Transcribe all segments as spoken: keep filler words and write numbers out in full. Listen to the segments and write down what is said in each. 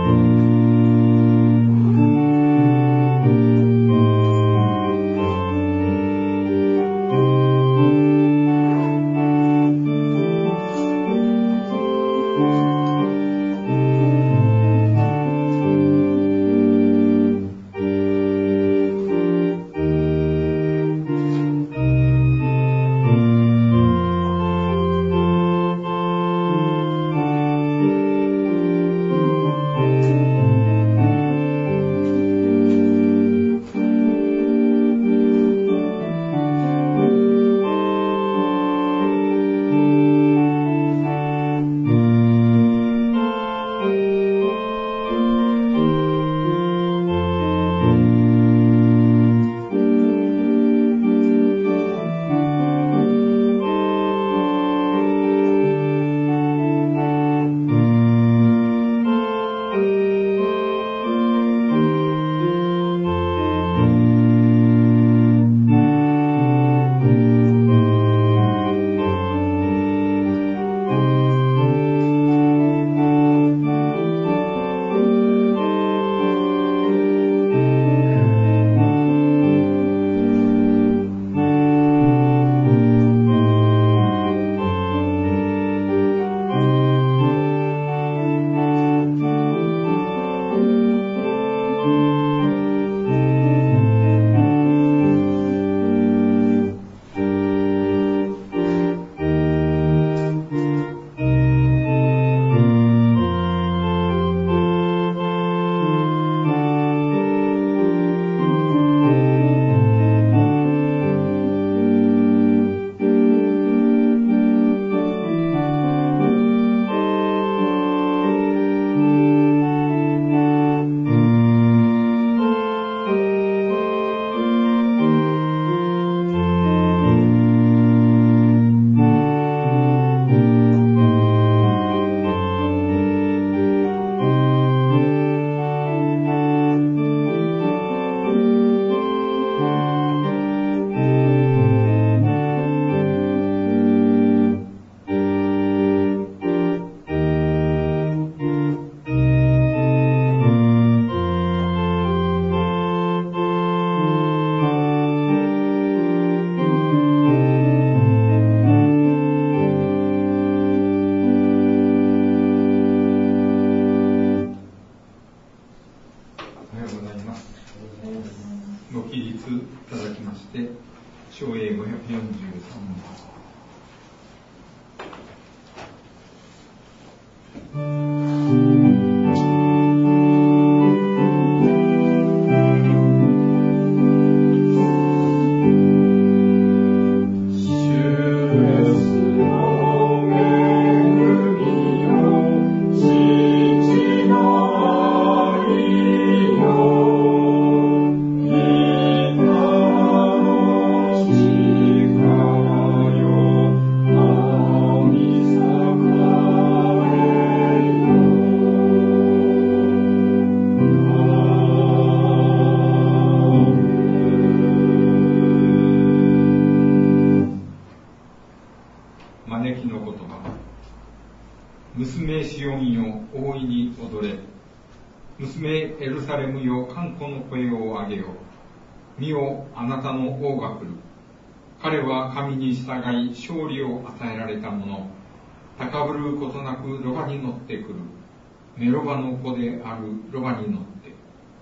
娘シオンよ大いに踊れ、娘エルサレムよ歓呼の声を上げよ。見よ、あなたの王が来る。彼は神に従い勝利を与えられた者。高ぶることなくロバに乗ってくる。メロバの子であるロバに乗って。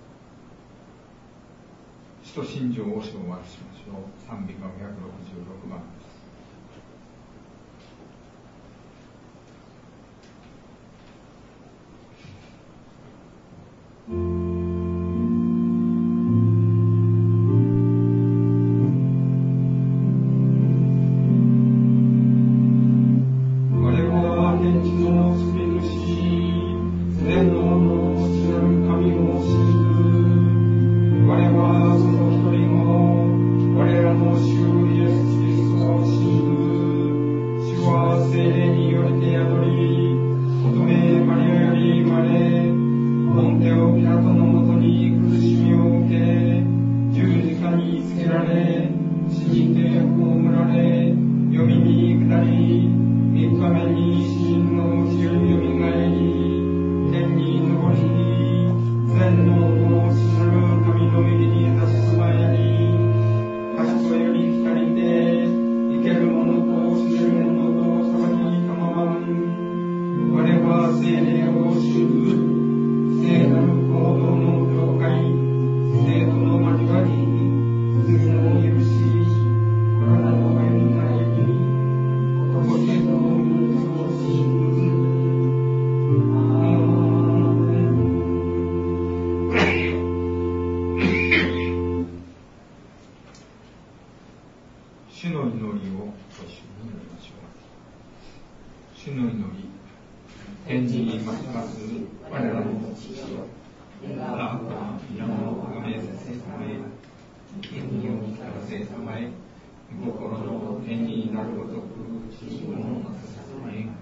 使徒信条を唱和しましょう。賛美歌ごひゃくろくじゅうろくばんです。 我はその一人も我らの主イエス・キリストのラーカ皆のがめせせさまえ、天にをきたらせさまえ、心の天になるごとく地をなささまえ。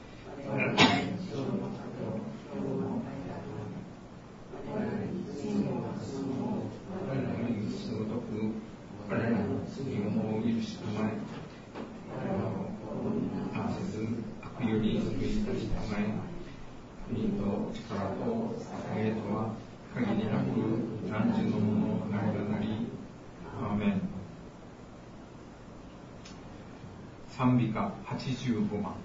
彼らの罪をも許したまえ、彼らを反せず悪より救い出したまえ、国と力と栄とは限りなく何時のものなればなり。アーメン。賛美歌はちじゅうごばん。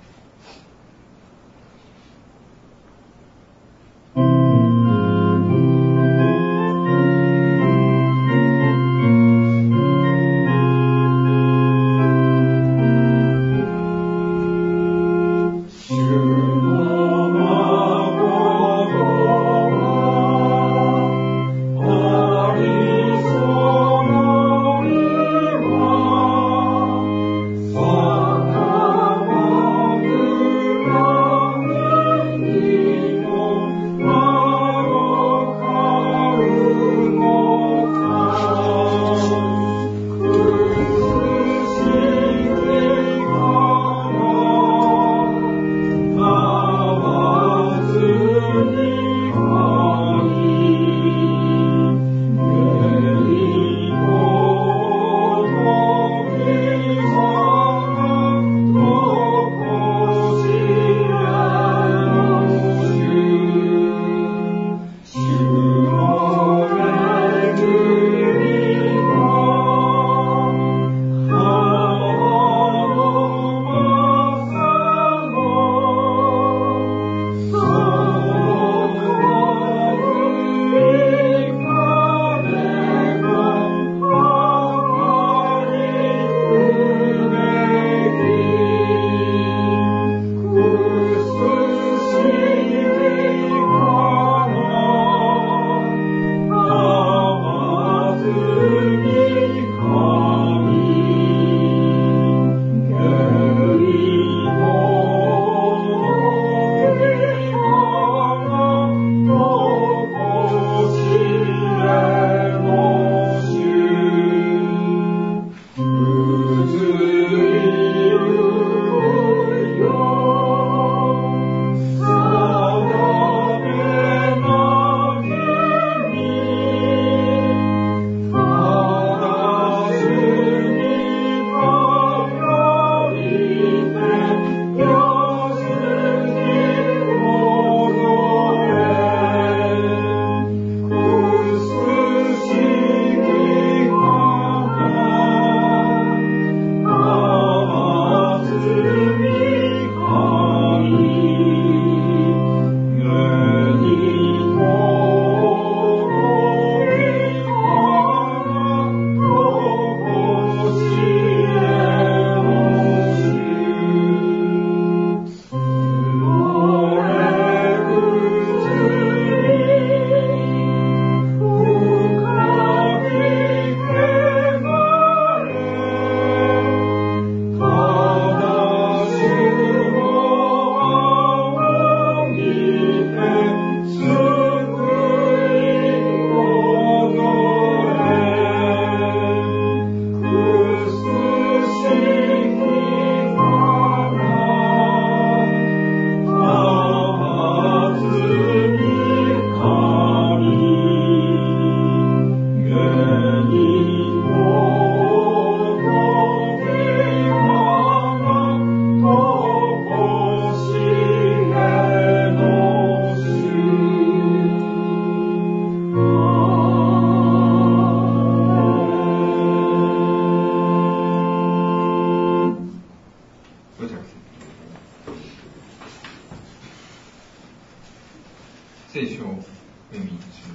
聖書を読みします。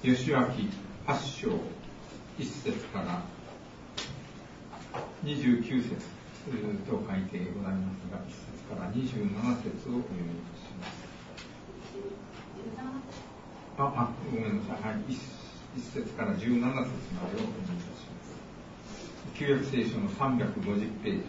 義明はち章いっ節からにじゅうきゅう節と書いてございますが、いっ節からにじゅうなな節をお読みいたします。あ、あごめんなさい、はい、いっ節からじゅうなな節までをお読みいたします。旧約聖書のさんびゃくごじゅうページです。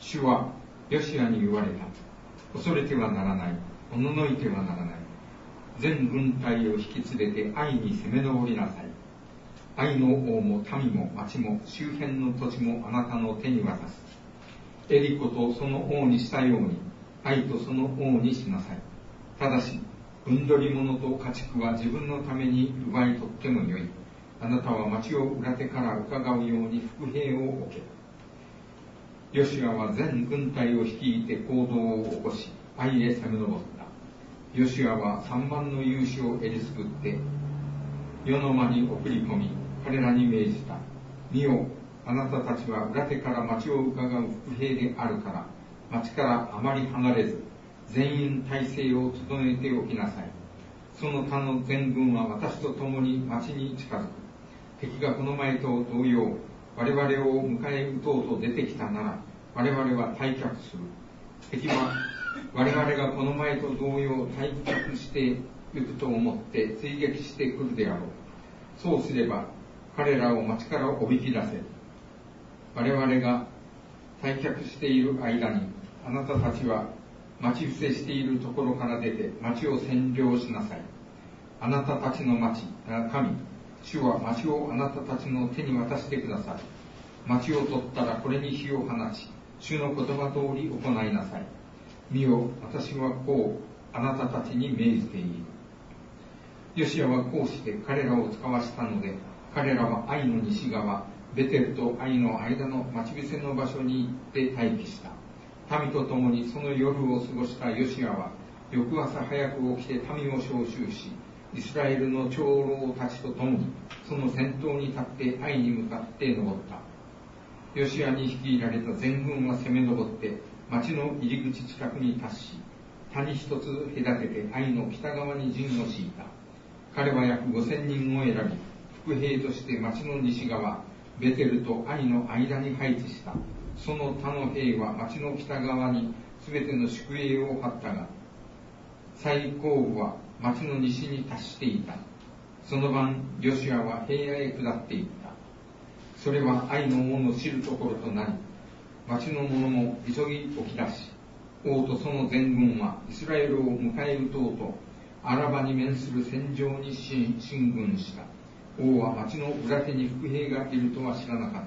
主はヨシアに言われた。恐れてはならない。おののいてはならない。全軍隊を引き連れて愛に攻め上りなさい。愛の王も民も町も周辺の土地もあなたの手に渡す。エリコとその王にしたように、愛とその王にしなさい。ただし、分取り物と家畜は自分のために奪い取ってもよい。あなたは町を裏手から伺うように伏兵を置け。ヨシュアは全軍隊を率いて行動を起こし、愛へ攻め上った。ヨシュアは三万の勇士をえりすぐって、世の間に送り込み、彼らに命じた。見よ、あなたたちは裏手から町を伺う伏兵であるから、町からあまり離れず、全員態勢を整えておきなさい。その他の全軍は私と共に町に近づく。敵がこの前と同様、我々を迎え撃とうと出てきたなら、我々は退却する。敵は我々がこの前と同様退却していくと思って追撃してくるであろう。そうすれば、彼らを町からおびき出せ。我々が退却している間に、あなたたちは待ち伏せしているところから出て町を占領しなさい。あなたたちの町、神、主は町をあなたたちの手に渡してください。町を取ったらこれに火を放ち、主の言葉通り行いなさい。見よ、私はこうあなたたちに命じている。ヨシアはこうして彼らを使わしたので、彼らは愛の西側、ベテルと愛の間の待ち伏せの場所に行って待機した。民と共にその夜を過ごしたヨシアは、翌朝早く起きて民を招集し、イスラエルの長老たちと共に、その先頭に立って愛に向かって登った。ヨシアに率いられた全軍は攻め上って、町の入り口近くに達し、谷一つ隔てて愛の北側に陣を敷いた。彼は約五千人を選び、伏兵として町の西側、ベテルと愛の間に配置した。その他の兵は町の北側にすべての宿営を張ったが、最後部は町の西に達していた。その晩、ヨシュアは平野へ下っていった。それは愛の王の知るところとなり、町の者も急ぎ起き出し、王とその全軍はイスラエルを迎え撃とうと、アラバに面する戦場に進軍した。王は町の裏手に伏兵がいるとは知らなかった。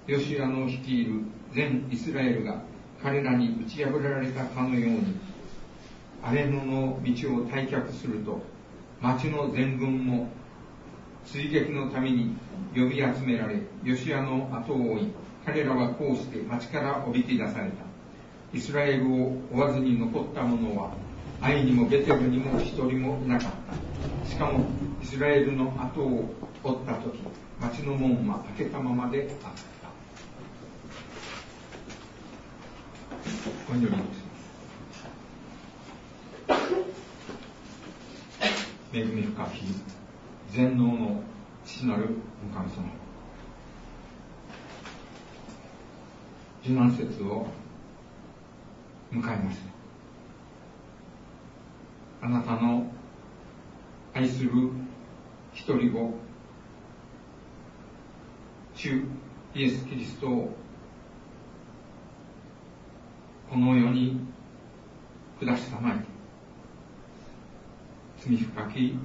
ヨシュアの率いる全イスラエルが彼らに打ち破られたかのように、荒れ野の道を退却すると、町の全軍も追撃のために呼び集められ、ヨシュアの後を追い、彼らはこうして町からおびき出された。イスラエルを追わずに残った者は、愛にもベテルにも一人もいなかった。しかもイスラエルの後を追ったとき、町の門は開けたままであった。お祈りをします。恵み深き全能の父なるお神様、受難節を迎えました。あなたの愛する一人子、主イエス・キリストをこの世に下したまえ、罪深き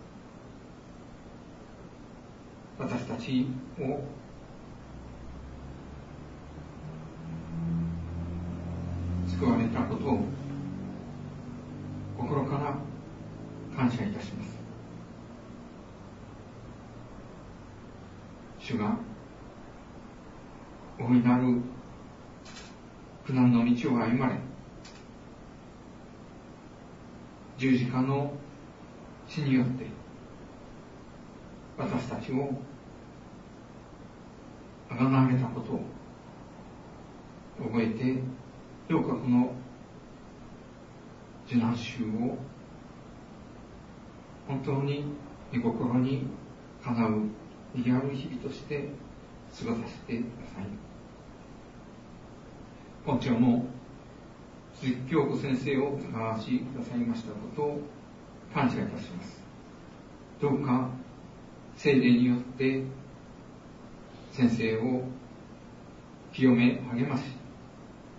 私たちを救われたことを心から感謝いたします。主が大いなる苦難の道を歩まれ、十字架の死によって私たちをあがなわれたことを覚えて、どうかこの受難週を本当に御心にかなう意義ある日々として過ごさせてください。今朝も鈴木京子先生をお使わしくださいましたことを感謝いたします。どうか聖霊によって先生を清め励まし、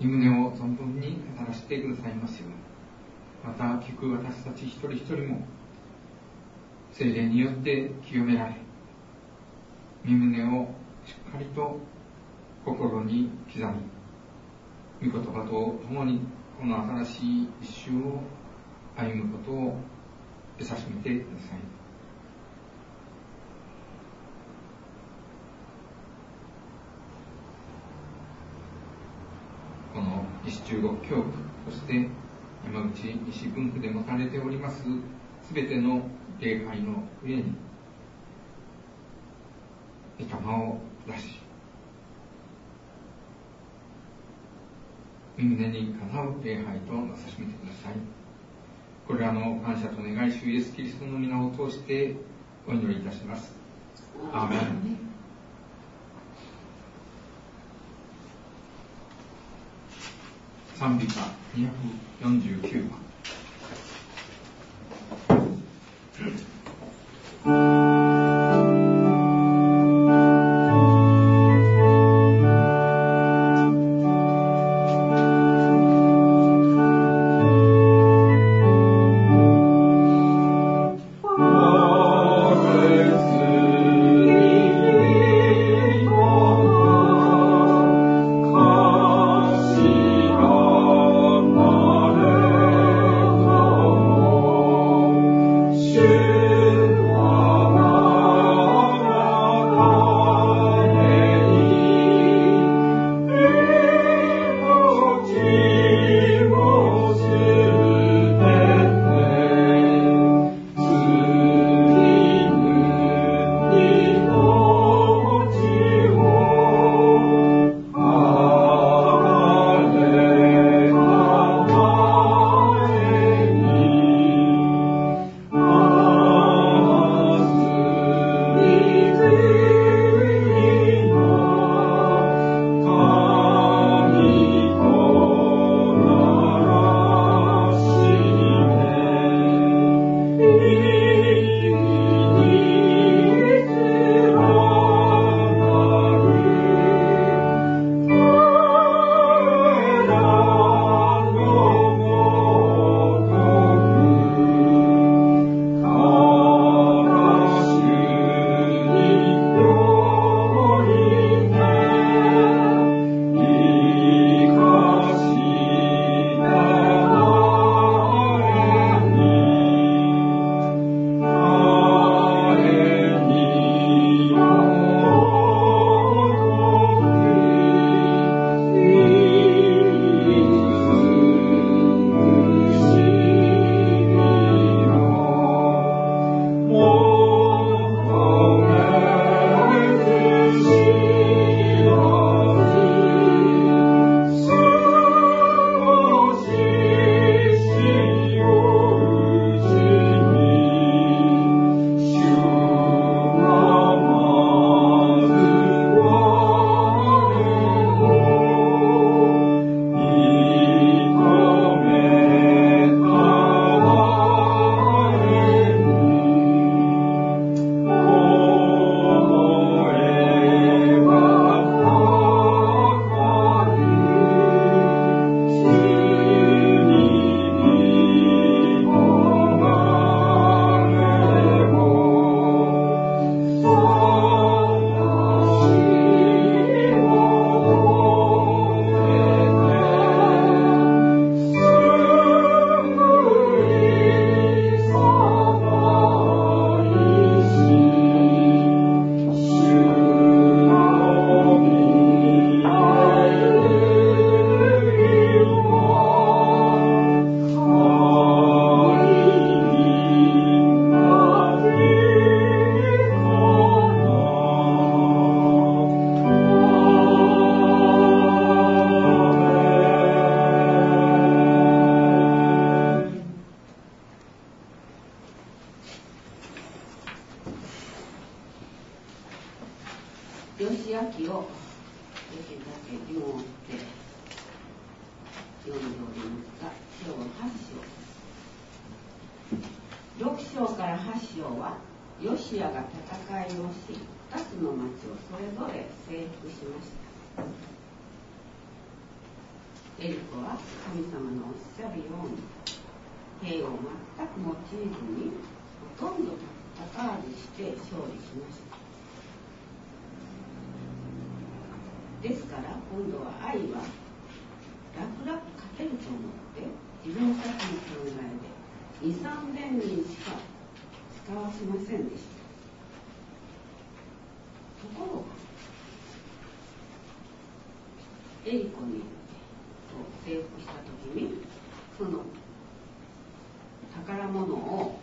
身旨を存分に語らせてくださいますように、また聞く私たち一人一人も聖霊によって清められ、身旨をしっかりと心に刻み、御言葉と共にこの新しい一周を歩むことを得さしめてください。この西中国教区、そして山口西分区で持たれておりますすべての礼拝の上に御霊を出し、身胸にかなう礼拝となさしめてください。これらの感謝と願い、主イエスキリストの皆を通してお祈りいたします。アーメン。賛美歌にひゃくよんじゅうきゅうばん。 エリコは神様のおっしゃるように兵を全く用いずにほとんど戦わずして勝利しました。ですから今度は愛は楽々勝てると思って自分たちの考えでに、さんぜんにんしか使わせませんでした。ところがエリコに征服した時にその宝物を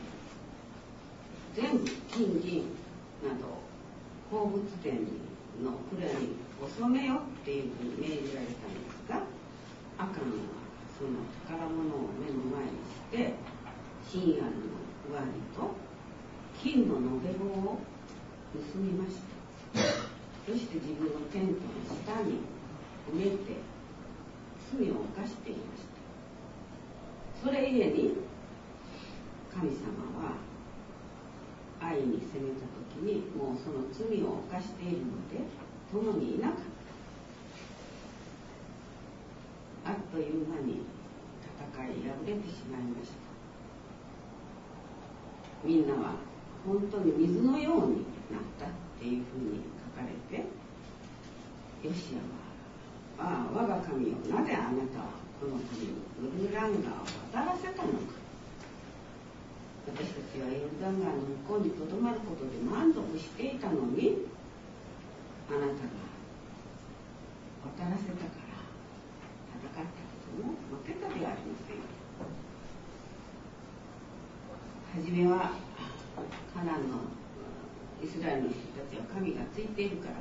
全部金銀など鉱物店の蔵に収めよっていうふうに命じられたんですが、アカンはその宝物を目の前にしてシンアルの上着と金の延べ棒を盗みました。そして自分のテントの下に埋めて罪を犯していました。それゆえに神様は愛に責めた時にもうその罪を犯しているので共にいなかった。あっという間に戦い敗れてしまいました。みんなは本当に水のようになったっていうふうに書かれて、ヨシアは、ああ我が神よ、なぜあなたはこの国にヨルダン川を渡らせたのか。私たちはヨルダン川の向こうにとどまることで満足していたのに、あなたが渡らせたから戦ったけども負けたではありません。はじめはカナンのイスラエルの人たちは神がついているから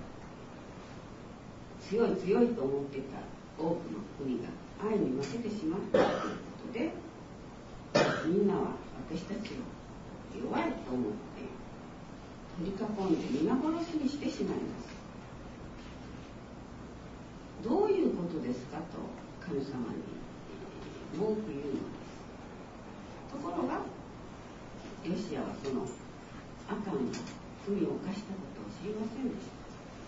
強い強いと思っていた多くの国が愛に負けてしまったということで、みんなは私たちを弱いと思って取り囲んで皆殺しにしてしまいます。どういうことですかと神様に文句言うのです。ところがヨシアはそのアカンが罪を犯したことを知りませんでした。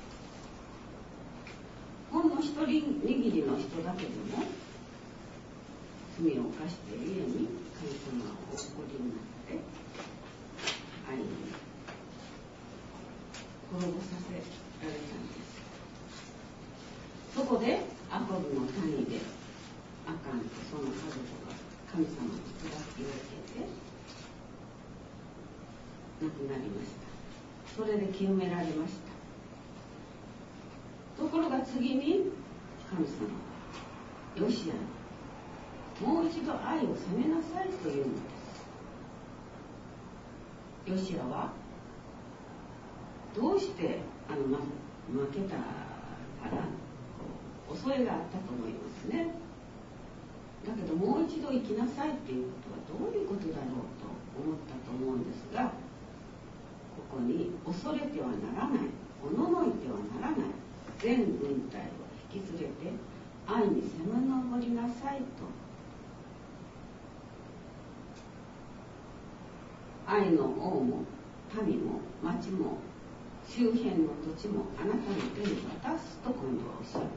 ほんの一人握りの人だけでも罪を犯しているゆえに神様はお怒りになって愛に滅ぼさせられたんです。そこでアコブの谷でアカンとその家族が神様に砕きを受けて亡くなりました。それで清められました。ところが次に神様はヨシアにもう一度愛を責めなさいというのです。ヨシアはどうしてあの、ま、負けたから恐れがあったと思いますね。だけどもう一度生きなさいっていうことはどういうことだろうと思ったと思うんですが、ここに恐れてはならない、おののいてはならない、全軍隊を引き連れて愛に攻め上りなさいと、愛の王も民も町も周辺の土地もあなたの手に渡すと今度はおっしゃるんです。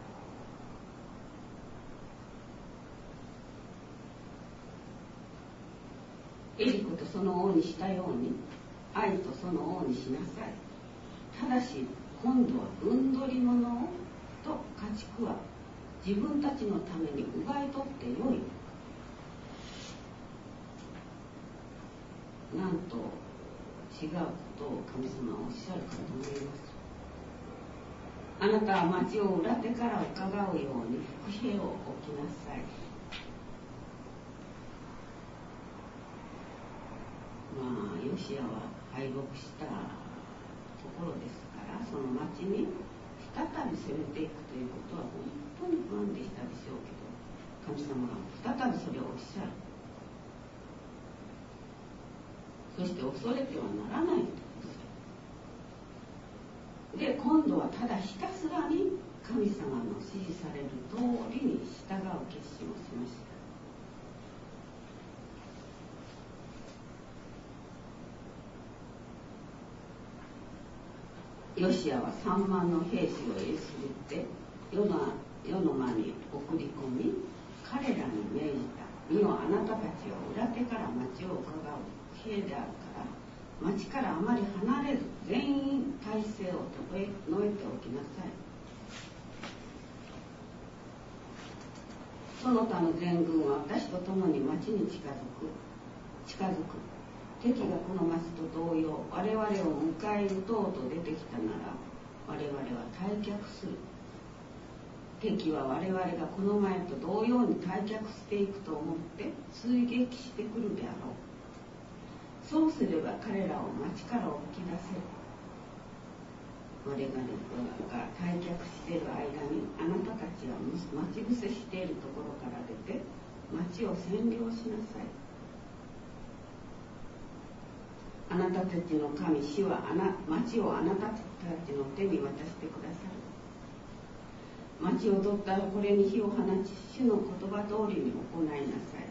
エリコとその王にしたように愛とその王にしなさい。ただし今度は分取り物をと家畜は自分たちのために奪い取ってよい。なんと違うことを神様はおっしゃるかと思います。あなたは町を裏手から伺うように伏兵を置きなさい。まあヨシアは敗北したところですから、その町に再び攻めていくということは本当に不安でしたでしょうけど、神様が再びそれをおっしゃる。そして恐れてはならないとおっしゃる。で今度はただひたすらに神様の指示される通りに従う決心をしました。ヨシアはさんまんの兵士をえりすぐってヨナ世の間に送り込み、彼らに命じた。見よ、あなたたちは裏手から町を伺う兵であるから、町からあまり離れず全員体制を整えておきなさい。その他の全軍は私と共に町に近づく近づく敵がこの町と同様我々を迎え撃とうと出てきたなら、我々は退却する。敵は我々がこの前と同様に退却していくと思って追撃してくるであろう。そうすれば彼らを町から置き出せる。我々が退却している間にあなたたちは待ち伏せしているところから出て町を占領しなさい。あなたたちの神主はあな町をあなたたちの手に渡してくださる。町を取ったらこれに火を放ち、主の言葉通りに行いなさい。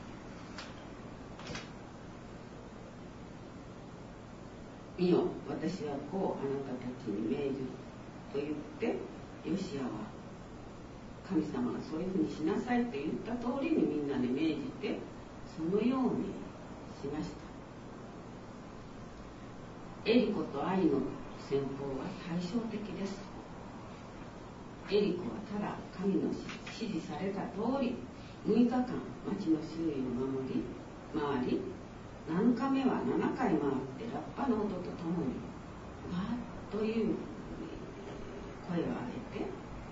見よ、私はこうあなたたちに命じると言って、ヨシアは神様がそういうふうにしなさいと言った通りにみんなに命じて、そのようにしました。エリコとアイの戦法は対照的です。エリコはただ神の指示された通りむいかかん町の周囲を守り回り、なのかめはななかい回ってラッパの音とともにわーっという声を上げて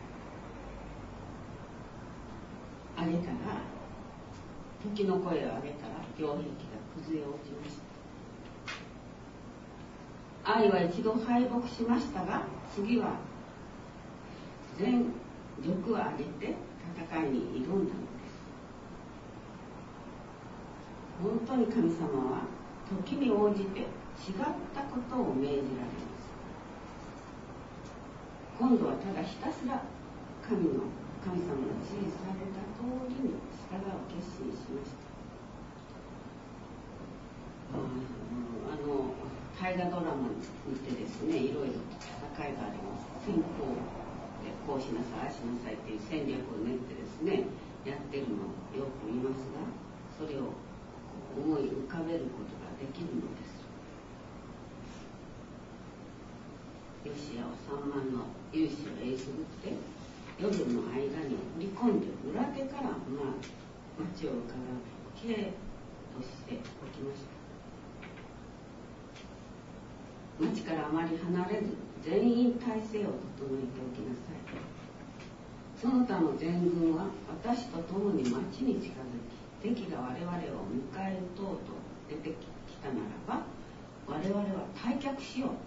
上げたら、時の声を上げたら城壁が崩れ落ちました。アイは一度敗北しましたが、次は全力を挙げて戦いに挑んだのです。本当に神様は時に応じて違ったことを命じられます。今度はただひたすら神の神様の指示された通りに従う決心しました。あの大河ドラマにてですね、いろいろ戦いがあります。戦法でこうしなさい、ああしなさいっていう戦略を練ってですね、やってるのをよく見ますが、それを思い浮かべることができるのです。ヨシアはさんまんの勇士をえいすぐって夜の間に振り込んで裏手から、まあ、町を伺う刑としておきました。町からあまり離れず全員体制を整えておきなさい。その他の全軍は私と共に町に近づき、敵が我々を迎え撃とうと出てきたならば、我々は退却しよう。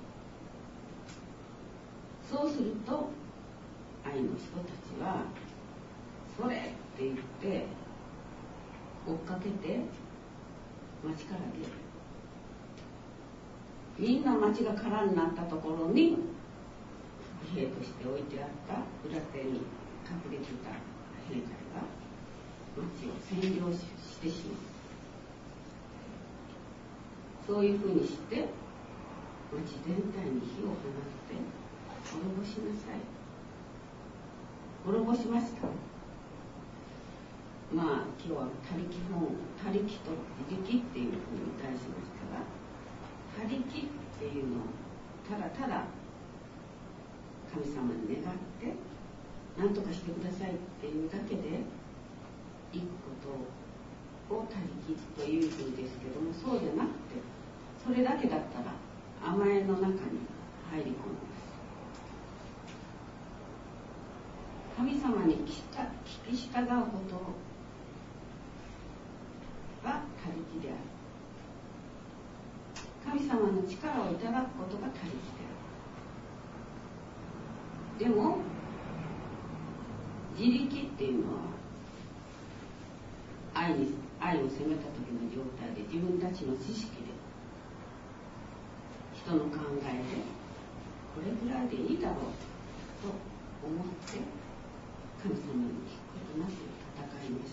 そうすると愛の人たちはそれって言って追っかけて町から出る。みんな町が空になったところに兵として置いてあった裏手に隠れていた兵隊が町を占領してしまう。そういうふうにして町全体に火を放って滅ぼしなさい。滅ぼしました。まあ今日は他力本他力と自力っていうふうに題しましたが、他力っていうのをただただ神様に願って何とかしてくださいっていうだけでいくことを他力というふうですけども、そうじゃなくて、それだけだったら甘えの中に入り込みます。神様に聞き従うことが他力である。神様の力をいただくことが他力である。でも自力っていうのは愛に愛を責めた時の状態で、自分たちの知識で人の考えでこれぐらいでいいだろうと思って神様に聞くことなく戦いました。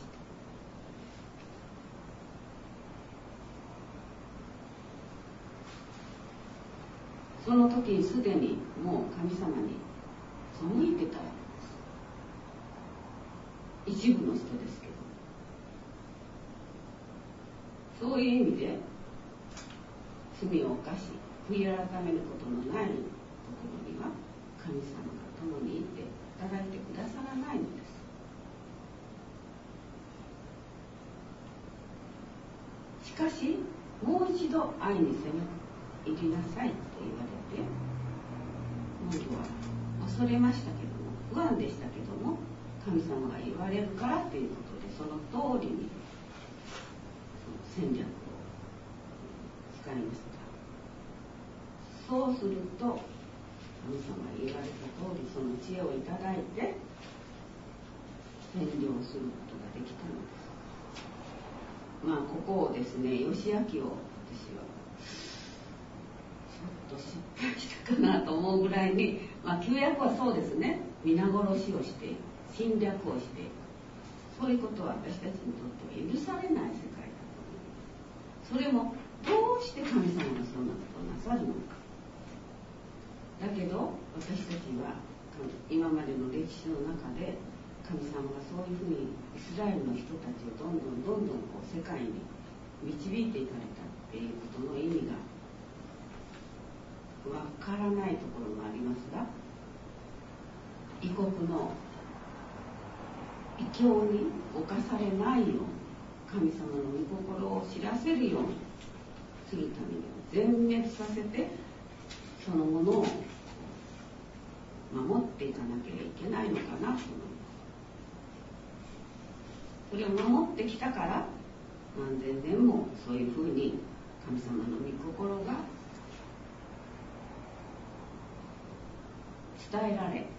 その時にすでにもう神様に背いてたわけです。 一部の人ですけど、そういう意味で罪を犯し悔い改めることのないところには神様が共にいて働いてくださらないのです。しかしもう一度愛に攻め入りなさいと言われて、モードは恐れましたけども、不安でしたけども、神様が言われるからということでその通りに戦略を使いました。そうすると神様が言われた通りその知恵をいただいて占領することができたのです。まあここをですね、義明を私はちょっと失敗したかなと思うぐらいに、まあ旧約はそうですね、皆殺しをしている、侵略をしている、そういうことは私たちにとっては許されない世界だと思います。それもどうして神様がそんなことをなさるのか。だけど私たちは今までの歴史の中で神様がそういうふうにイスラエルの人たちをどんどんどんどんこう世界に導いていかれたっていうことの意味がわからないところもありますが、異国の異教に侵されないように神様の御心を知らせるようにするために全滅させてそのものを守っていかなければいけないのかなと思います。それを守ってきたから何千年もそういうふうに神様の御心が伝えられ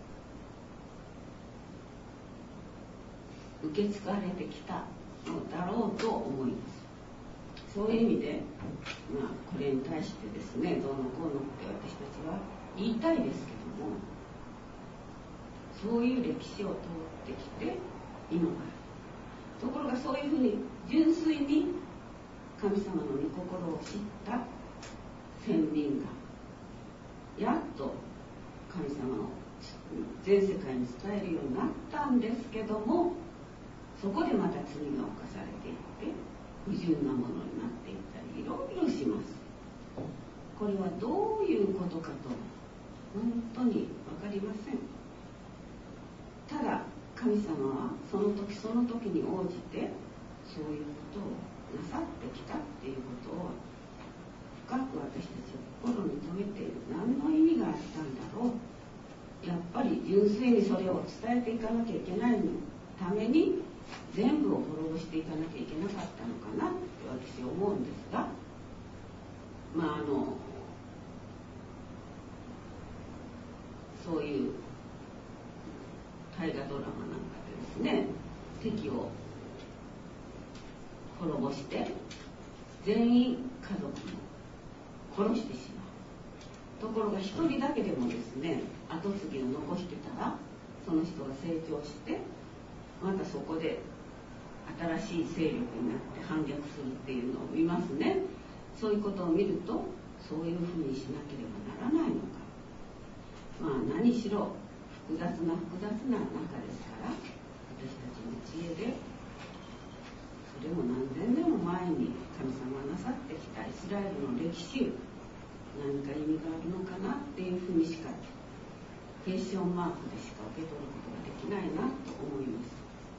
受け継がれてきたのだろうと思います。そういう意味で、まあ、これに対してですね、どうのこうのって私たちは言いたいですけども、そういう歴史を通ってきて今がある。ところがそういうふうに純粋に神様の御心を知った先民がやっと神様を全世界に伝えるようになったんですけども、そこでまた罪が犯されていって不純なものになっていったりいろいろします。これはどういうことかと本当に分かりません。ただ神様はその時その時に応じてそういうことをなさってきたっていうことを深く私たちは心に留めている。何の意味があったんだろう。やっぱり純粋にそれを伝えていかなきゃいけないために全部を滅ぼしていかなきゃいけなかったのかなって私は思うんですが、まああのそういう大河ドラマなんかでですね、敵を滅ぼして全員家族を殺してしまう。ところが一人だけでもですね、後継ぎを残してたらその人が成長してまたそこで新しい勢力になって反逆するっていうのを見ますね。そういうことを見るとそういうふうにしなければならないのか。まあ何しろ複雑な複雑な中ですから、私たちの知恵でそれも何千年も前に神様がなさってきたイスラエルの歴史、何か意味があるのかなっていうふうにしかクエスチョンマークでしか受け取ることができないなと思います。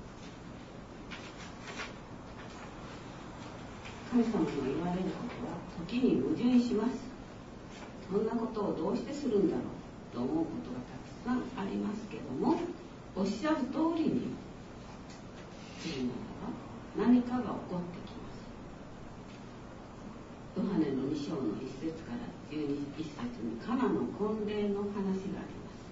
神様の言われることは時に矛盾します。そんなことをどうしてするんだろうと思うことがたくさんありますけども、おっしゃる通りにするならば何かが起こってきます。ヨハネのに章のいっ節からじゅういっ節にカナの婚礼の話があります。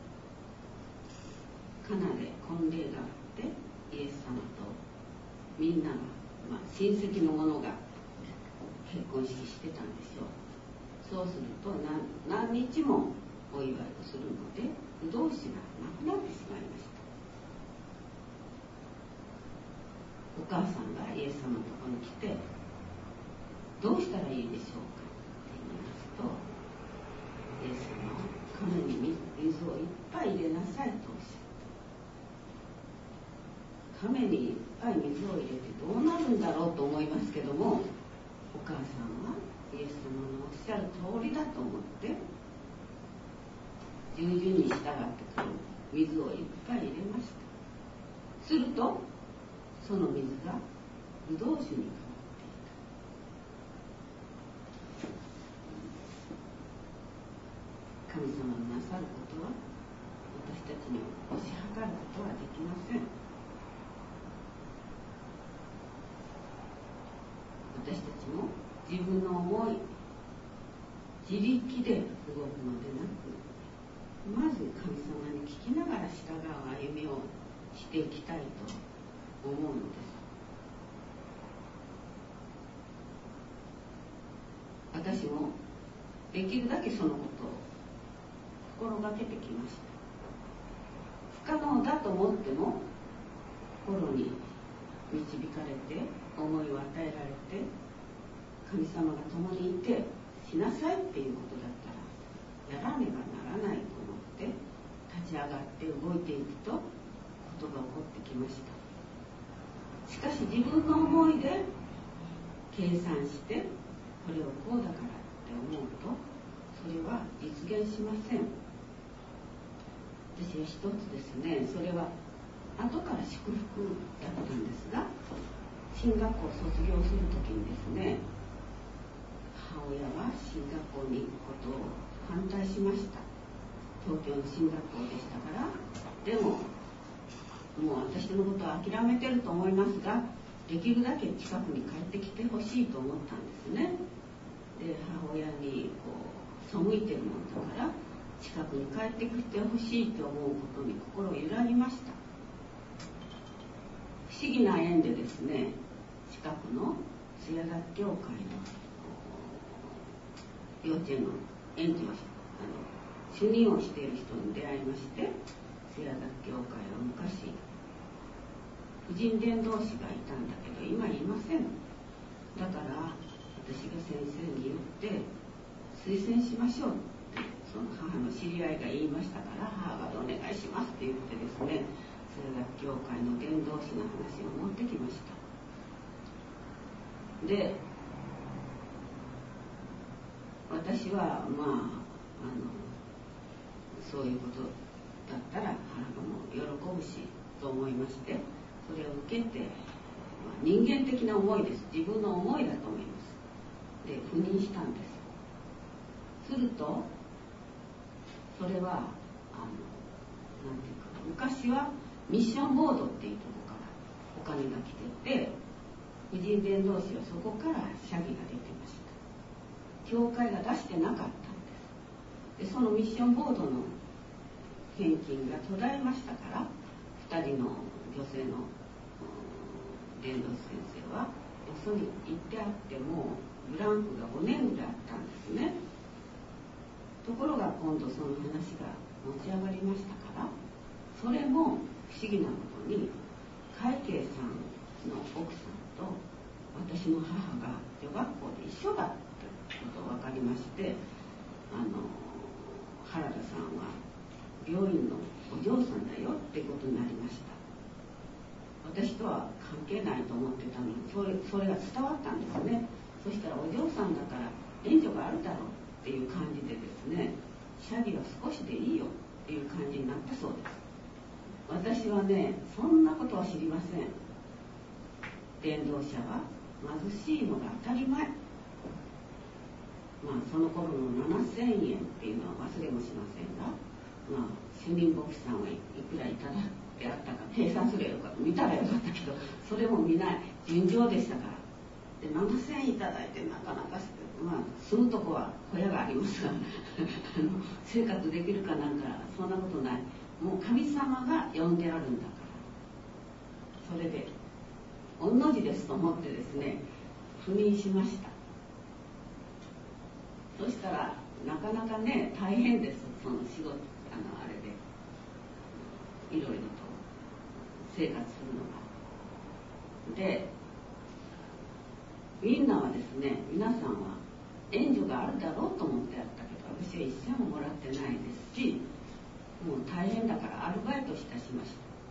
カナで婚礼があってイエス様とみんなが、まあ、親戚の者が結婚式してたんでしょう。そうすると 何, 何日もお祝いをするのでブドウ酒がなくなってしまいました。お母さんがイエス様のところに来て、どうしたらいいでしょうかって言いますと、イエス様はカナに水をいっぱい入れなさいとおっしゃった。 亀にいっぱい水を入れてどうなるんだろうと思いますけども、お母さんはイエス様のおっしゃる通りだと思って従順に従ってくる水をいっぱい入れました。するとその水がブドウ酒に変わっていた。神様のなさることは私たちに推し量ることはできません。私たちも自分の思い、自力で動くのでなく、まず神様に聞きながら従う歩みをしていきたいと思うのです。私もできるだけそのことを心がけてきました。不可能だと思っても心に導かれて思いを与えられて、神様が共にいてしなさいっていうことだったらやらねばならないと思って立ち上がって動いていくとことが起こってきました。しかし自分の思いで計算してこれをこうだからって思うとそれは実現しません。私は一つですね、それは後から祝福だったんですが、進学校を卒業するときにですね、母親は進学校に行くことを反対しました。東京の進学校でしたから。でももう私のことは諦めてると思いますが、できるだけ近くに帰ってきてほしいと思ったんですね。で、母親にこう背いてるもんだから近くに帰ってきてほしいと思うことに心を揺らぎました。不思議な縁でですね、近くの津屋崎教会の幼稚園の園児をあの主任をしている人に出会いまして、津屋崎教会は昔婦人伝道師がいたんだけど今いません。だから私が先生に言って推薦しましょうってその母の知り合いが言いましたから、母がお願いしますって言ってですね、津屋崎教会の伝道師の話を持ってきました。で、私はまああのそういうことだったら母がもう喜ぶしと思いまして、それを受けて、まあ、人間的な思いです。自分の思いだと思います。で、赴任したんです。するとそれはあのなんていうか、昔はミッションボードっていうところからお金が来てて、婦人伝道師はそこから謝儀が出てました。教会が出してなかったんです。で、そのミッションボードの献金が途絶えましたから、ふたりの女性の伝道師先生はよそに行ってあってもブランクがごねんぐらいあったんですね。ところが今度その話が持ち上がりましたから、それも不思議なことに会計さんの奥さんと私の母が女学校で一緒だってことが分かりまして、あの原田さんは病院のお嬢さんだよってことになりました。私とは関係ないと思ってたのに、それ、それが伝わったんですね。そしたらお嬢さんだから援助があるだろうっていう感じでですね、謝儀は少しでいいよっていう感じになったそうです。私はね、そんなことは知りません。伝道者は貧しいのが当たり前。まあその頃のななせんえんっていうのは忘れもしませんが、まあ主任牧師さんはいくらいただってあったか計算すればよかった、見たらよかったけど、それも見ない順調でしたから。で、ななせんえんいただいてなかなか、まあ住むとこは小屋がありますが生活できるかなんかそんなことない。もう神様が呼んであるんだから、それで御の字ですと思ってですね、赴任しました。そしたらなかなかね大変です。その仕事あのあれでいろいろと生活するのが。で、みんなはですね、皆さんは援助があるだろうと思ってやったけど、私は一銭ももらってないですし、もう大変だからアルバイトしたしました。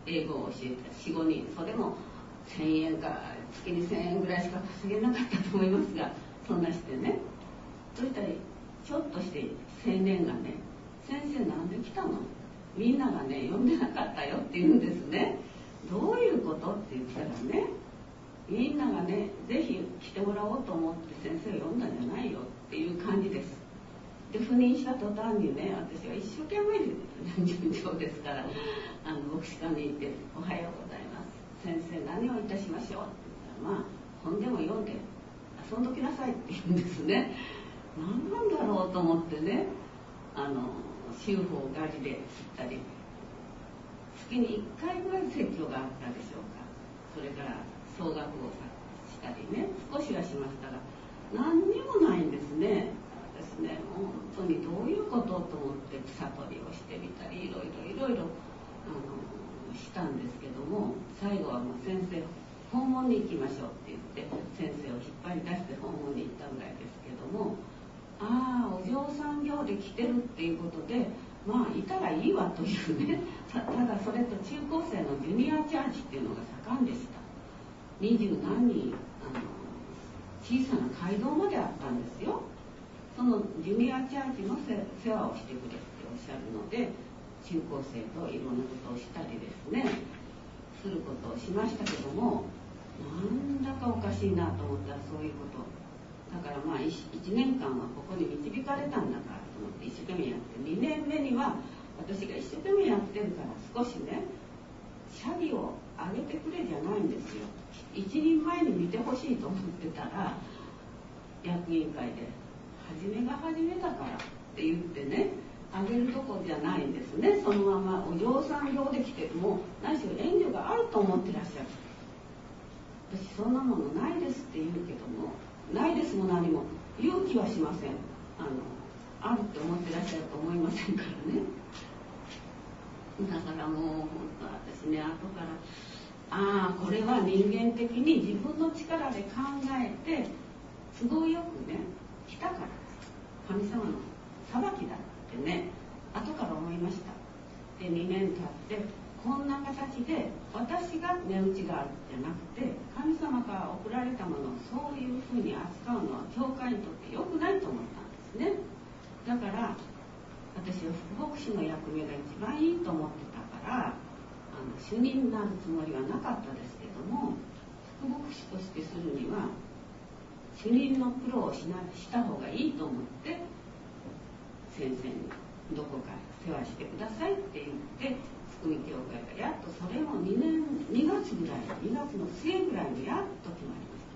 英語を教えてよん、ごにん、それもせんえんか月にせんえんぐらいしか稼げなかったと思いますが、そんなしてね、そしたらちょっとして青年がね、先生なんで来たの、みんながね呼んでなかったよって言うんですね。どういうことって言ったらね、みんながねぜひ来てもらおうと思って先生を呼んだんじゃないよっていう感じです。で赴任した途端にね、私は一生懸命で順調ですからあの牧師館に行って「おはようございます、先生何をいたしましょう」って言ったら「まあ本でも読んで遊んどきなさい」って言うんですね。何なんだろうと思ってね、あの修法ガリで吸ったり、月にいっかいぐらい説教があったでしょうか。それから総額をしたりね、少しはしましたが何にもないんですね。私ね、本当にどういうことと思って草取りをしてみたりいろいろいろいろあのしたんですけども、最後はもう先生訪問に行きましょうって言って先生を引っ張り出して訪問に行ったぐらいですけども、ああお嬢さん業で来てるっていうことでまあいたらいいわというね、た, ただそれと中高生のジュニアチャーチっていうのが盛んでした。二十何人あの小さな街道まであったんですよ。そのジュニアチャーチの世話をしてくれっておっしゃるので、中高生といろんなことをしたりですねすることをしましたけども、なんだかおかしいなと思ったらそういうことだから、まあ 1, いちねんかんはここに導かれたんだからと思って一生懸命やって、にねんめには私が一生懸命やってるから少しね謝儀を上げてくれじゃないんですよ。一人前に見てほしいと思ってたら役員会で初めが初めだからって言ってね、あげるとこじゃないんですね。そのままお嬢さん業で来ても何しろ遠慮があると思ってらっしゃる。私そんなものないですって言うけども、ないですも何も言う気はしません。あのあるって思ってらっしゃると思いませんからね。だからもう本当私ね、後からああこれは人間的に自分の力で考えて都合よくね来たから神様の裁きだってね後から思いました。でにねん経ってこんな形で私が値打ちがあるんじゃなくて神様から送られたものをそういうふうに扱うのは教会にとって良くないと思ったんですね。だから私は副牧師の役目が一番いいと思ってたから、あの主任になるつもりはなかったですけども、副牧師としてするには主任の苦労をしなした方がいいと思って先生にどこか世話してくださいって言って福見教会がやっとそれもにねんにがつぐらいにがつの末ぐらいにやっと決まりました。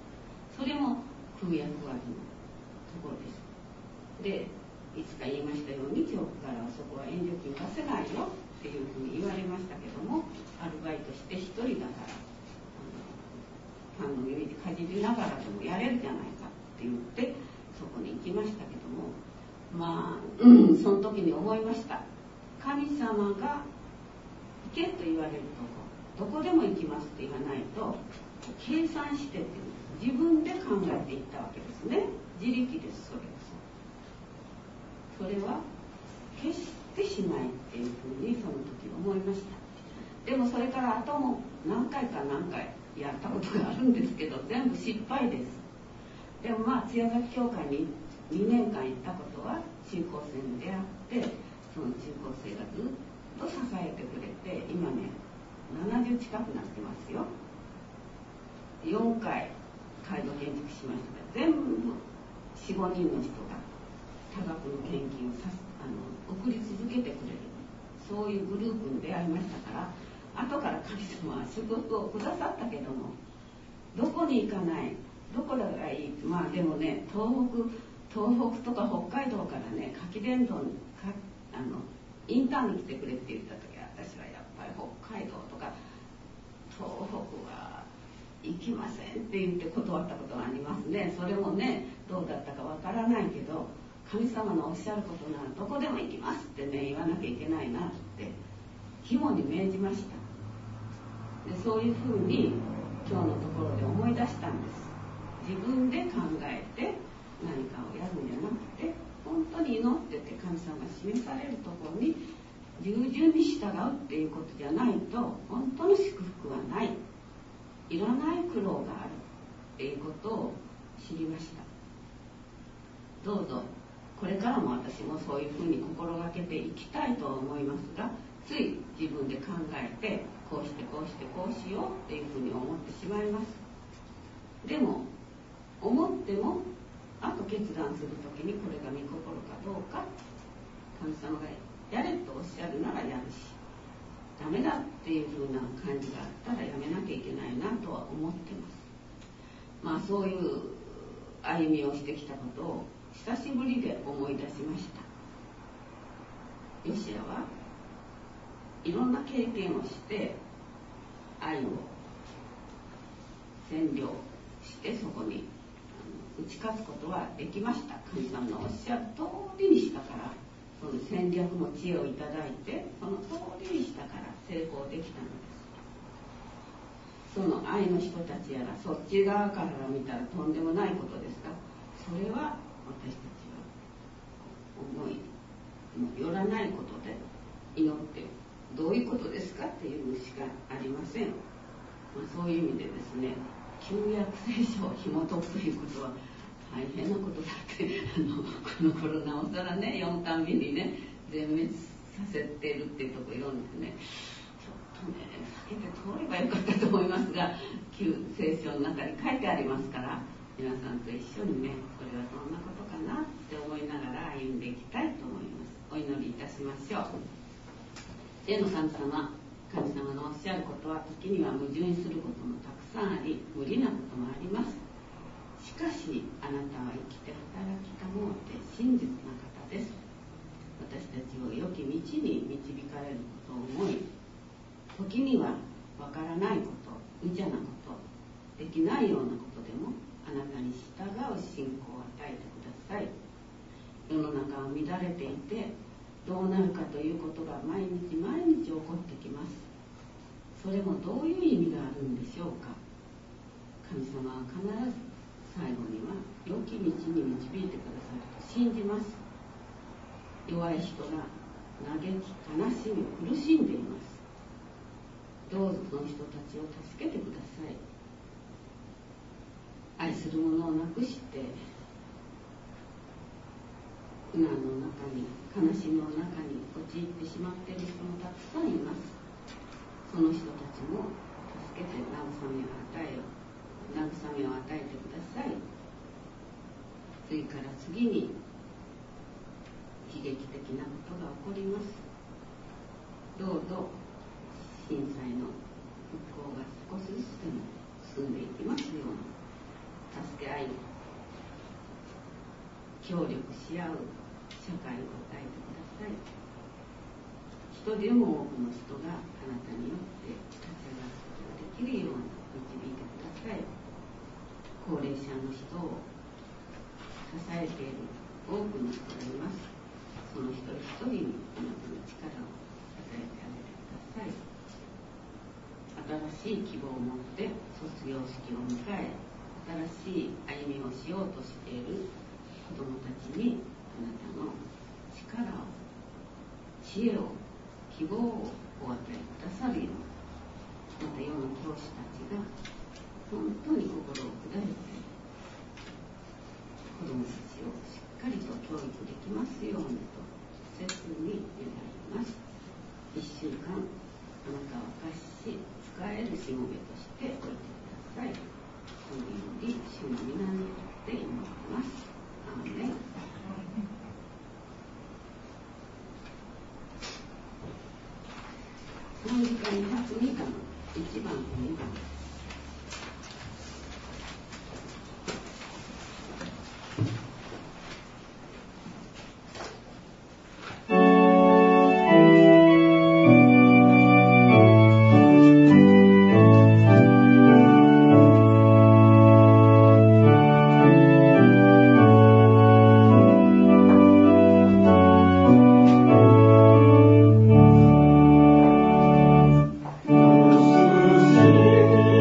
それも空役割のところです。でいつか言いましたように教区からはそこは援助金出せないよっていうふうに言われましたけども、アルバイトして一人だからパンの耳でかじりながらでもやれるじゃないかって言ってそこに行きましたけども、まあ、うん、その時に思いました。神様が行けと言われるとこどこでも行きますって言わないと計算してっていう自分で考えていったわけですね。自力です。それです。それは決してしないっていうふうにその時思いました。でもそれから後も何回か何回やったことがあるんですけど全部失敗です。でもまあ津屋崎教会ににねんかん行ったことは中高生に出会ってその中高生がずっと支えてくれて今ねななじゅう近くなってますよ。よんかい介護建築しましたが全部 よん、ごにんの人が多額の献金をさあの送り続けてくれるそういうグループに出会いましたから、後から神様は祝福をくださったけどもどこに行かないどこがいい、まあでもね東北東北とか北海道からね柿伝道にかあのインターンに来てくれって言った時は私はやっぱり北海道とか東北は行きませんって言って断ったことがありますね。それもねどうだったかわからないけど神様のおっしゃることならどこでも行きますってね言わなきゃいけないなって肝に銘じました。でそういうふうに今日のところで思い出したんです。自分で考えて何かをやるんじゃなくて本当に祈ってて神様が示されるところに従順に従うっていうことじゃないと本当の祝福はない、いらない苦労があるっていうことを知りました。どうぞこれからも私もそういうふうに心がけていきたいと思いますが、つい自分で考えてこうしてこうしてこうしようっていうふうに思ってしまいます。でも思ってもあと決断するときにこれが御心かどうか、神様がやれとおっしゃるならやるし、ダメだっていうふうな感じがあったらやめなきゃいけないなとは思ってます。まあそういう歩みをしてきたことを久しぶりで思い出しました。ヨシアはいろんな経験をして愛を占領してそこに打ち勝つことはできました。神様のおっしゃる通りにしたから、その戦略も知恵をいただいてその通りにしたから成功できたのです。その愛の人たちやらそっち側から見たらとんでもないことですが、それは私たちは思いもよらないことで祈ってどういうことですかっていうのしかありません。まあ、そういう意味でですね、旧約聖書を紐解くということは大変なことだってあのこの頃なおさらね、読むたんびにね全滅させているっていうところを読んでね、ちょっとね避けて通ればよかったと思いますが、旧聖書の中に書いてありますから、皆さんと一緒にねこれはどんなことかなって思いながら歩んでいきたいと思います。お祈りいたしましょう。天の神様、神様のおっしゃることは時には矛盾することもたくさんあり、無理なこともあります。しかしあなたは生きて働きたもうて真実な方です。私たちを良き道に導かれることを思い、時にはわからないこと、無茶なこと、できないようなことでもあなたに従う信仰を与えてください。世の中は乱れていてどうなるかということが毎日毎日起こってきます。それもどういう意味があるんでしょうか。神様は必ず最後には良き道に導いてくださると信じます。弱い人が嘆き、悲しみ、苦しんでいます。どうぞその人たちを助けてください。愛する者を亡くして苦難の中に、悲しみの中に陥ってしまっている人もたくさんいます。その人たちも助けて慰めを与えよう、慰めを与えてください。次から次に悲劇的なことが起こります。どうぞ震災の復興が少しずつでも進んでいきますように、助け合い協力し合う社会を与えてください。一人でも多くの人があなたによって立ち上がることができるように導いてください。高齢者の人を支えている多くの人がいます。その一人一人にあなたの力を与えてあげてください。新しい希望を持って卒業式を迎え、新しい歩みをしようとしている子どもたちにあなたの力を、知恵を、希望をお与えくださるように、また世の教師たちが本当に心を砕いて子どもたちをしっかりと教育できますようにと切に願います。一週間あなたを貸し使えるしもべとしておいてください。このように主の皆によって祈ります。アーメン。賛美歌にひゃくにばん、いちばんとにばん。 Thank you.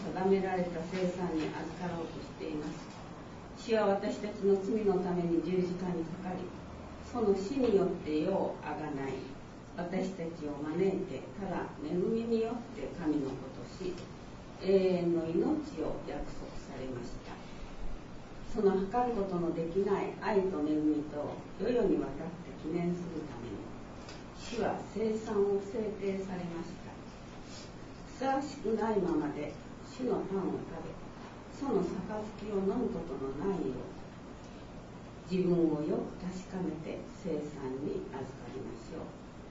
定められた聖餐に預かろうとしています。主は私たちの罪のために十字架にかかり、その死によって世をあがない、私たちを招いて、ただ恵みによって神の子とし、永遠の命を約束されました。その測ることのできない愛と恵みと世々にわたって記念するために、主は聖餐を制定されました。ふさわしくないままで主のパンを食べ、その杯を飲むことのないよう、自分をよく確かめて聖餐に預かりましょう。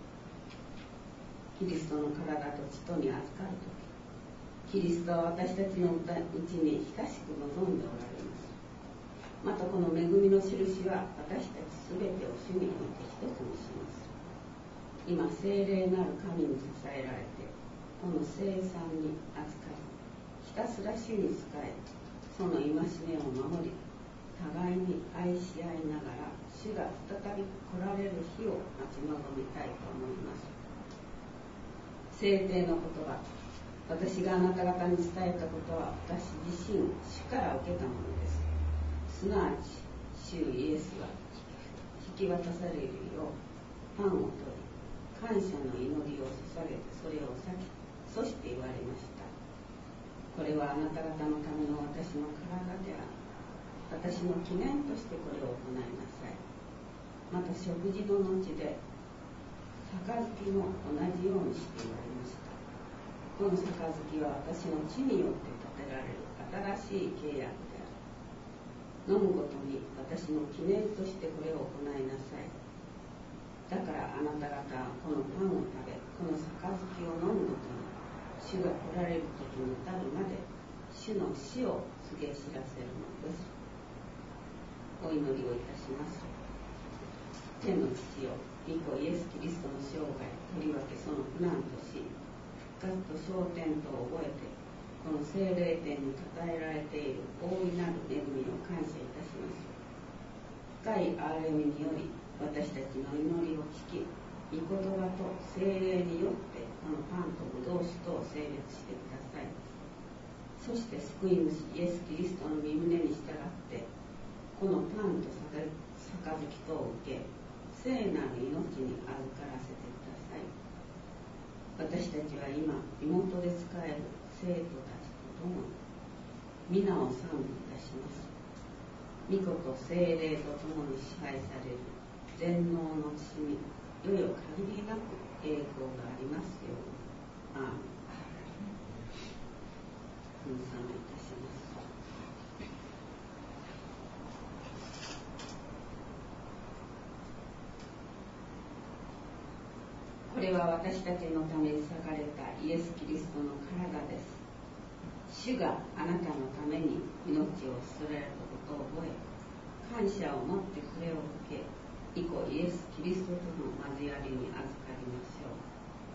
キリストの体と血とに預かるとき、キリストは私たちのうちに親しく望んでおられます。またこの恵みの印は私たちすべてを主において一つにします。今聖霊なる神に支えられて、この聖餐に預かり、ひたすら主に仕え、その戒めを守り、互いに愛し合いながら主が再び来られる日を待ち望みたいと思います。聖帝の言葉、私があなた方に伝えたことは私自身主から受けたものです。すなわち主イエスは引き渡されるようパンを取り、感謝の祈りを捧げてそれを裂き、そして言われました。これはあなた方のための私の体である。私の記念としてこれを行いなさい。また食事の後で杯も同じようにして言われました。この杯は私の血によって立てられる新しい契約である。飲むごとに私の記念としてこれを行いなさい。だからあなた方はこのパンを食べ、この杯を飲むごとに主が来られる時に至るまで主の死を告げ知らせるのです。お祈りをいたします。天の父よ、御子イエス・キリストの生涯、とりわけその苦難と死、復活と昇天とを覚えて、この聖霊殿に称えられている大いなる恵みを感謝いたします。深い憐れみにより私たちの祈りを聞き、御言葉と聖霊によってこのパンとブドウ酒とを聖別してください。そして救い主イエス・キリストの御胸に従ってこのパンと杯とを受け、聖なる命に預からせてください。私たちは今妹で仕える生徒たちと共に皆を賛美いたします。御子と聖霊と共に支配される全能の父によよ限りなく栄光がありますように。アーメン。賛美いたします。これは私たちのために裂かれたイエス・キリストの体です。主があなたのために命を捨てられたことを覚え、感謝を持ってこれを受け、以降イエス・キリストとの交わりに預かりましょう。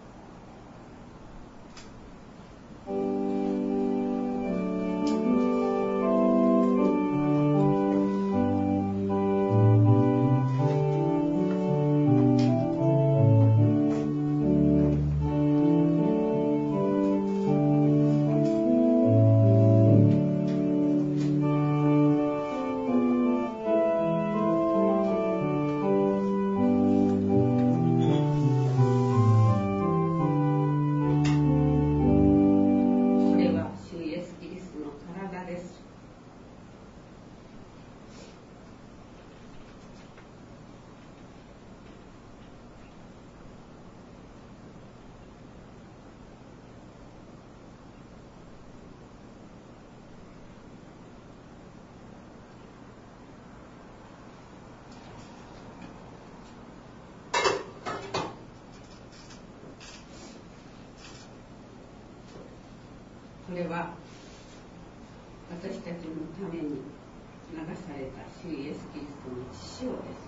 これは私たちのために流された主イエス・キリストの血潮です。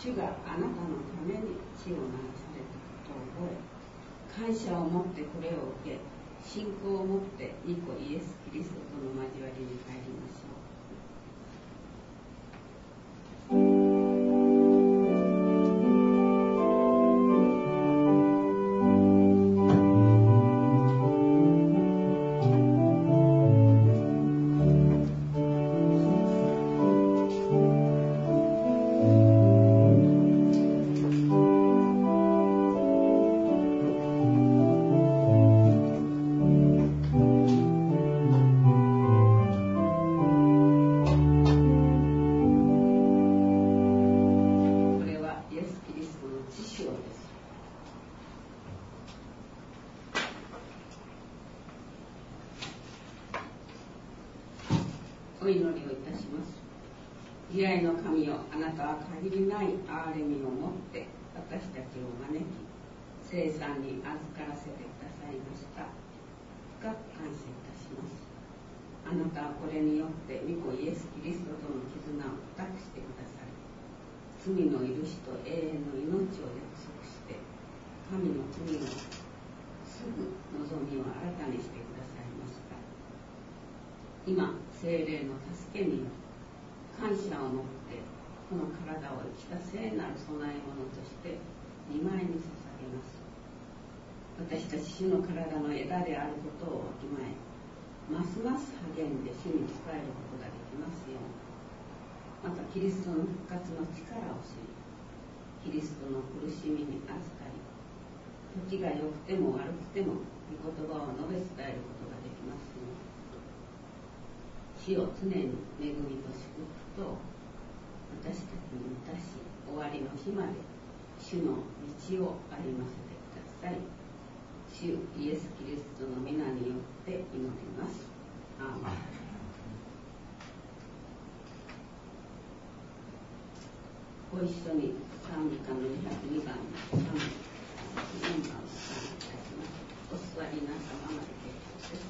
主があなたのために血を流されたことを覚え、感謝を持ってこれを受け、信仰を持って御子イエス・キリストとの交わりに帰りましょう。 「 お祈りをいたします。慈愛の神よ、あなたは限りない憐れみを持って私たちを招き、聖餐に預からせてくださいました。深く感謝いたします。あなたはこれによって御子イエス・キリストとの絆を固くしてくださり、罪の許しと永遠の命を約束して、神の国のすぐ望みを新たにしてくださいました。今、聖霊の助けにより感謝を持ってこの体を生きた聖なる供え物として御前に捧げます。私たち主の体の枝であることをわきまえ、ますます励んで主に仕えることができますように。またキリストの復活の力を知り、キリストの苦しみに預かり、時が良くても悪くても御言葉を述べ伝えることができますように。主を常に恵みと祝福と私たちに満たし、終わりの日まで主の道を歩ませてください。主イエス・キリストの皆によって祈ります。アーメン。ご一緒に賛美歌のにひゃくにばんの賛美歌メンバーを賛美いたします。お座りなさままで結構です。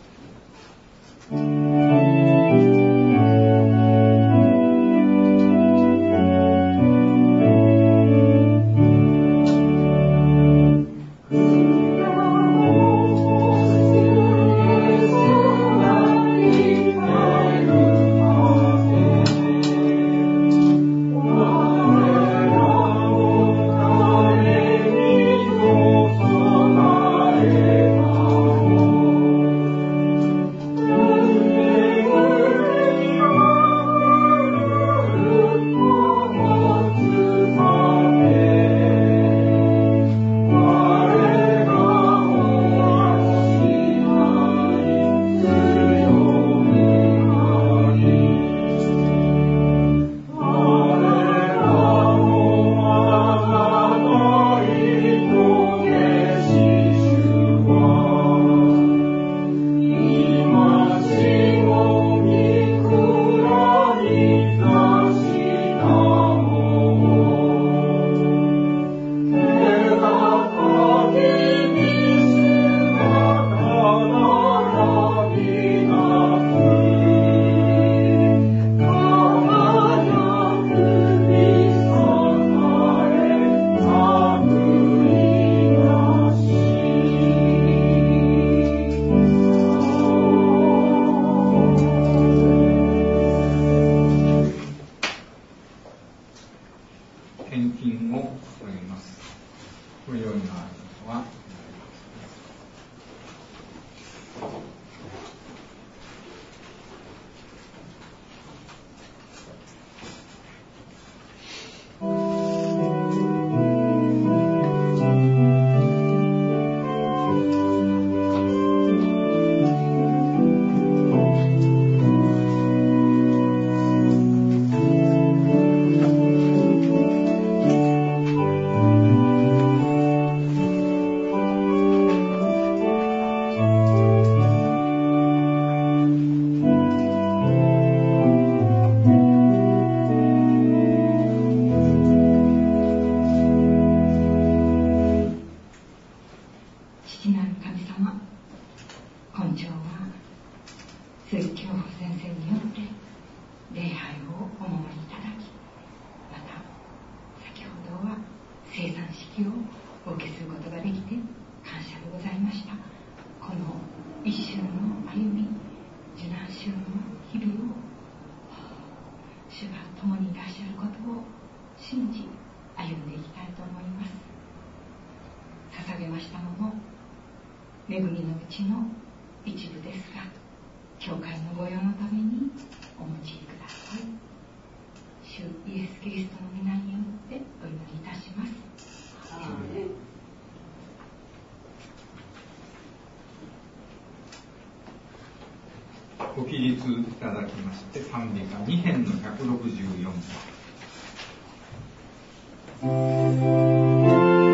ご起立いただきまして、賛美歌に編のひゃくろくじゅうよんばん。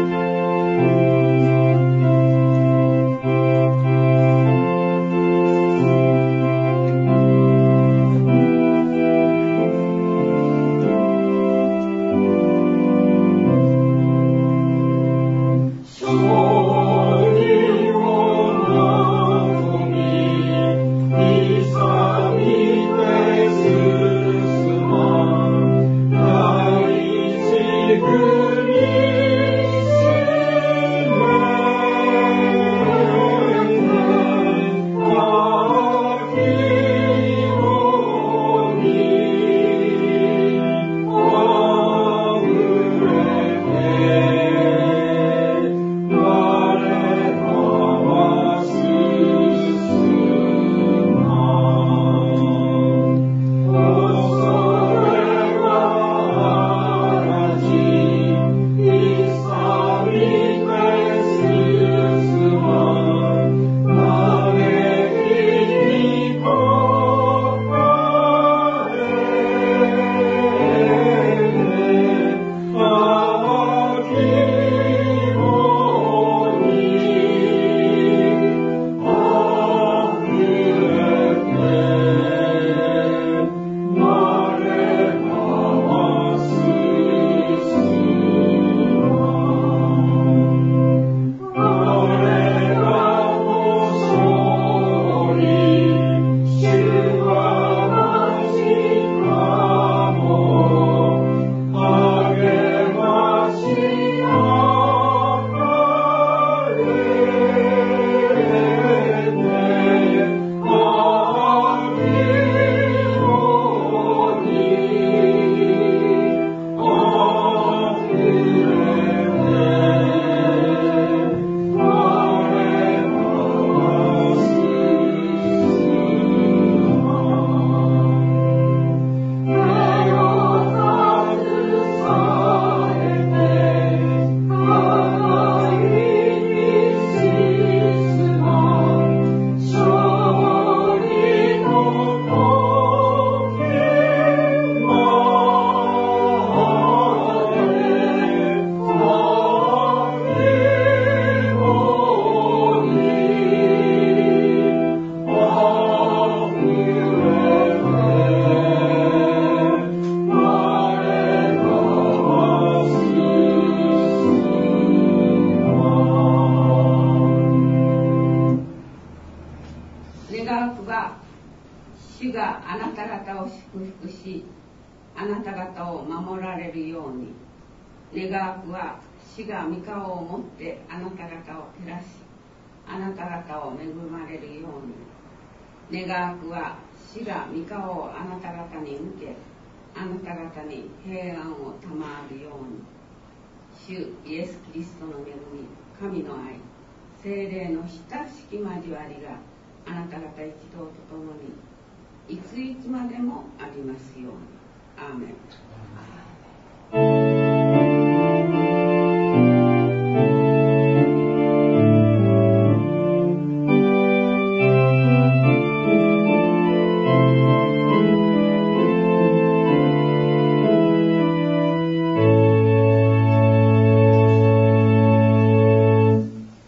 主があなた方を祝福し、あなた方を守られるように。願わくは主が御顔を持ってあなた方を照らし、あなた方を恵まれるように。願わくは主が御顔をあなた方に向け、あなた方に平安を賜るように。主イエス・キリストの恵み、神の愛、聖霊の親しき交わりがあなた方一同と共にいついつまでもありますように。アーメン。